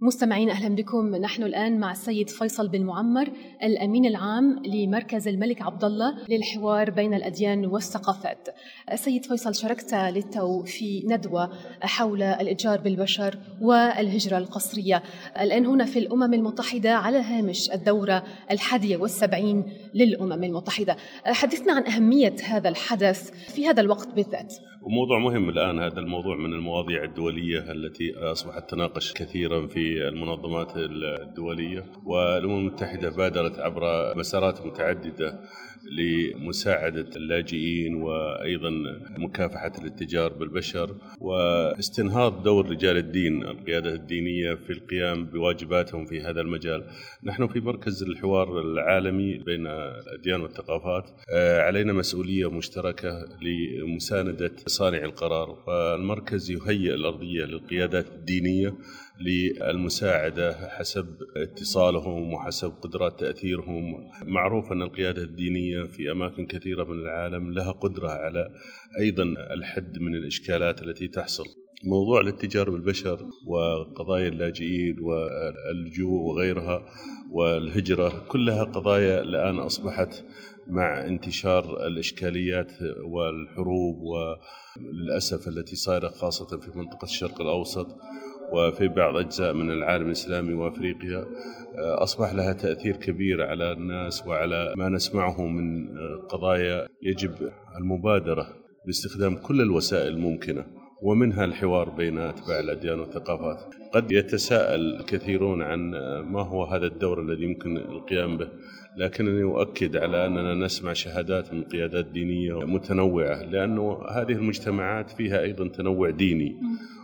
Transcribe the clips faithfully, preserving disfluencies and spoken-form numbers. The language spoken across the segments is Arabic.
مستمعين أهلا بكم. نحن الآن مع السيد فيصل بن معمر الأمين العام لمركز الملك عبدالله للحوار بين الأديان والثقافات. السيد فيصل، شاركت للتو في ندوة حول الإتجار بالبشر والهجرة القسرية، الآن هنا في الأمم المتحدة على هامش الدورة الحادية والسبعين للأمم المتحدة. حدثنا عن أهمية هذا الحدث في هذا الوقت بالذات. وموضوع مهم الآن، هذا الموضوع من المواضيع الدولية التي أصبحت تناقش كثيرا في المنظمات الدولية، والأمم المتحدة بادرت عبر مسارات متعددة لمساعدة اللاجئين وأيضا مكافحة الاتجار بالبشر واستنهاض دور رجال الدين القيادة الدينية في القيام بواجباتهم في هذا المجال. نحن في مركز الحوار العالمي بين الأديان والثقافات علينا مسؤولية مشتركة لمساندة صانع القرار، والمركز يهيئ الأرضية للقيادات الدينية للمساعدة حسب اتصالهم وحسب قدرات تأثيرهم. معروف أن القيادة الدينية في أماكن كثيرة من العالم لها قدرة على أيضا الحد من الإشكالات التي تحصل. موضوع الاتجار بالبشر وقضايا اللاجئين واللجوء وغيرها والهجرة كلها قضايا الآن أصبحت مع انتشار الإشكاليات والحروب وللأسف التي صايرة خاصة في منطقة الشرق الأوسط وفي بعض أجزاء من العالم الإسلامي وأفريقيا، أصبح لها تأثير كبير على الناس وعلى ما نسمعه من قضايا. يجب المبادرة باستخدام كل الوسائل الممكنة ومنها الحوار بين أتباع الأديان والثقافات. قد يتساءل كثيرون عن ما هو هذا الدور الذي يمكن القيام به، لكنني أؤكد على أننا نسمع شهادات من قيادات دينية متنوعة، لأنه هذه المجتمعات فيها أيضا تنوع ديني،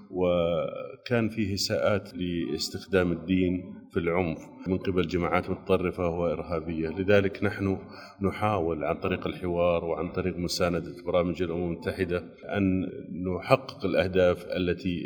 وكان فيه إساءات لاستخدام الدين في العنف من قبل جماعات متطرفة وإرهابية. لذلك نحن نحاول عن طريق الحوار وعن طريق مساندة برامج الأمم المتحدة أن نحقق الأهداف التي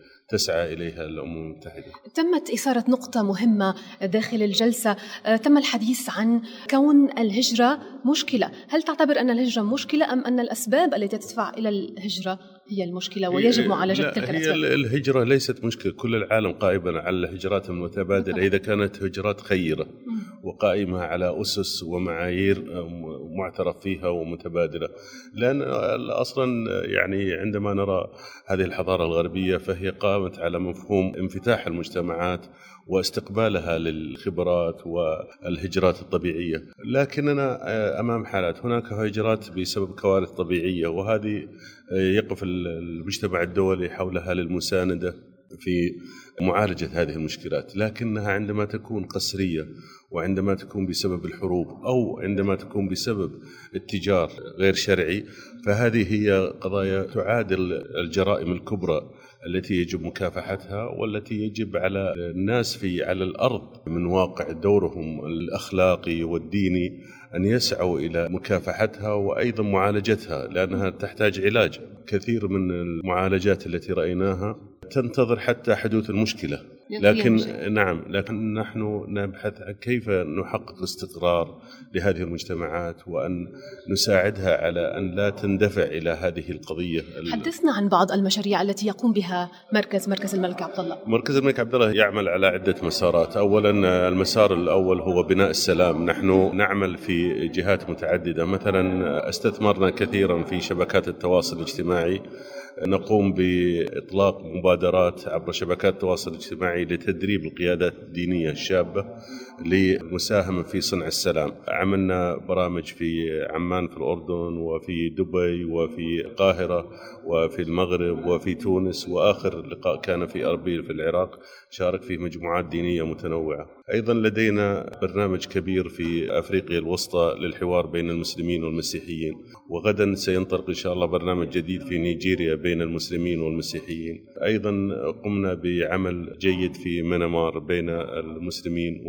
تسعى إليها الأمم المتحدة. تمت إثارة نقطة مهمة داخل الجلسة، تم الحديث عن كون الهجرة مشكلة. هل تعتبر أن الهجرة مشكلة أم أن الأسباب التي تدفع إلى الهجرة هي المشكلة ويجب معالجة تلك الأسباب؟ هي الهجرة ليست مشكلة، كل العالم قائما على الهجرات المتبادلة إذا كانت هجرات خيرة وقائمة على أسس ومعايير معترف فيها ومتبادلة. لأن أصلا يعني عندما نرى هذه الحضارة الغربية فهي قامت على مفهوم انفتاح المجتمعات واستقبالها للخبرات والهجرات الطبيعية، لكننا أمام حالات هناك هجرات بسبب كوارث طبيعية، وهذه يقف المجتمع الدولي حولها للمساندة في معالجة هذه المشكلات. لكنها عندما تكون قسرية وعندما تكون بسبب الحروب أو عندما تكون بسبب التجار غير شرعي، فهذه هي قضايا تعادل الجرائم الكبرى التي يجب مكافحتها والتي يجب على الناس في على الأرض من واقع دورهم الأخلاقي والديني أن يسعوا إلى مكافحتها وأيضا معالجتها، لأنها تحتاج علاج. كثير من المعالجات التي رأيناها تنتظر حتى حدوث المشكلة، لكن نعم لكن نحن نبحث عن كيف نحقق استقرار لهذه المجتمعات وأن نساعدها على أن لا تندفع إلى هذه القضية. حدثنا عن بعض المشاريع التي يقوم بها مركز مركز الملك عبدالله. مركز الملك عبدالله يعمل على عدة مسارات. أولا المسار الأول هو بناء السلام. نحن نعمل في جهات متعددة، مثلا استثمرنا كثيرا في شبكات التواصل الاجتماعي، نقوم بإطلاق مبادرات عبر شبكات التواصل الاجتماعي لتدريب القيادات الدينية الشابة للمساهمة في صنع السلام. عملنا برامج في عمان في الأردن وفي دبي وفي القاهرة وفي المغرب وفي تونس، وآخر لقاء كان في أربيل في العراق شارك فيه مجموعات دينية متنوعة. أيضا لدينا برنامج كبير في أفريقيا الوسطى للحوار بين المسلمين والمسيحيين، وغدا سينطلق إن شاء الله برنامج جديد في نيجيريا بين المسلمين والمسيحيين. أيضا قمنا بعمل جيد في ميانمار بين المسلمين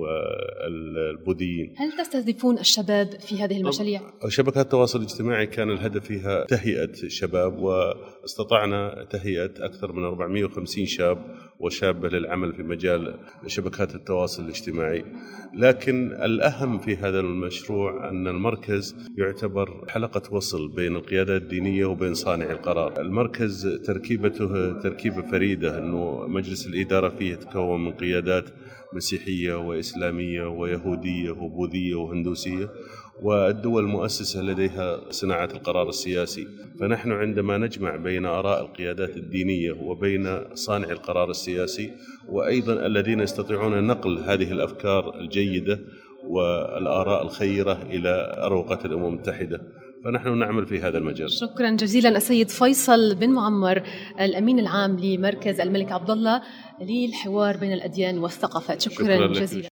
والبوذيين. هل تستهدفون الشباب في هذه المشاريع؟ شبكات التواصل الاجتماعي كان الهدف فيها تهيئة الشباب، واستطعنا تهيئة أكثر من أربعمائة وخمسين شاب وشابة للعمل في مجال شبكات التواصل الاجتماعي. لكن الأهم في هذا المشروع أن المركز يعتبر حلقة وصل بين القيادات الدينية وبين صانع القرار. المركز المركز تركيبته تركيبة فريدة، أنه مجلس الإدارة فيه يتكون من قيادات مسيحية وإسلامية ويهودية وبوذية وهندوسية، والدول المؤسسة لديها صناعة القرار السياسي. فنحن عندما نجمع بين آراء القيادات الدينية وبين صانع القرار السياسي، وأيضا الذين يستطيعون نقل هذه الأفكار الجيدة والآراء الخيرة إلى أروقة الأمم المتحدة، فنحن نعمل في هذا المجال. شكرا جزيلا السيد فيصل بن معمر، الأمين العام لمركز الملك عبدالله للحوار بين الأديان والثقافات. شكرا, شكرا جزيلا.